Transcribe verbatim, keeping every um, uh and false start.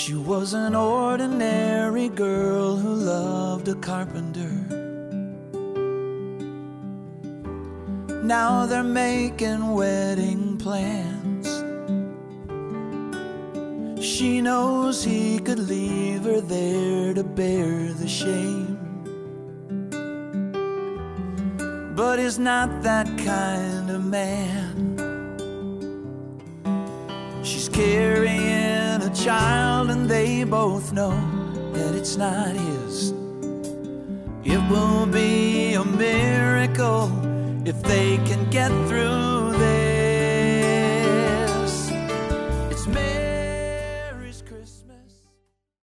She was an ordinary girl who loved a carpenter. Now they're making wedding plans. She knows he could leave her there to bear the shame, but he's not that kind of man. She's carrying a child and they both know that it's not his. It will be a miracle if they can get through this.